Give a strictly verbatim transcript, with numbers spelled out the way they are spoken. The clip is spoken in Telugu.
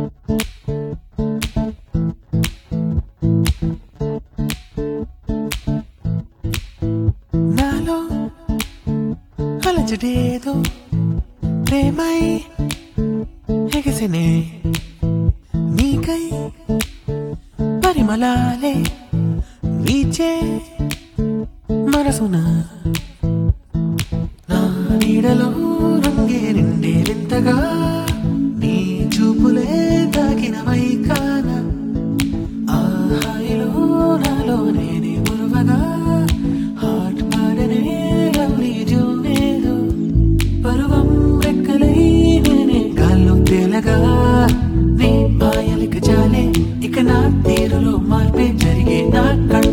నాలో అలజడేదో ప్రేమై ఎగసినే నీకై పరిమళాలే వీచే మనసున నా నీడలో రంగే నిండే వింతగా నీ చూపులే తాకిన వైకాన ఆ హాయిలో నాలో నేనే మురువగా హాట్ పాడనే లవ్లీ జూనేదో పరువం రెక్కలై నేనే గాల్లో తేలగా నీ మాయలిక జాలే ఇక నా తీరులో మార్పే జరిగే నా కళ్ళ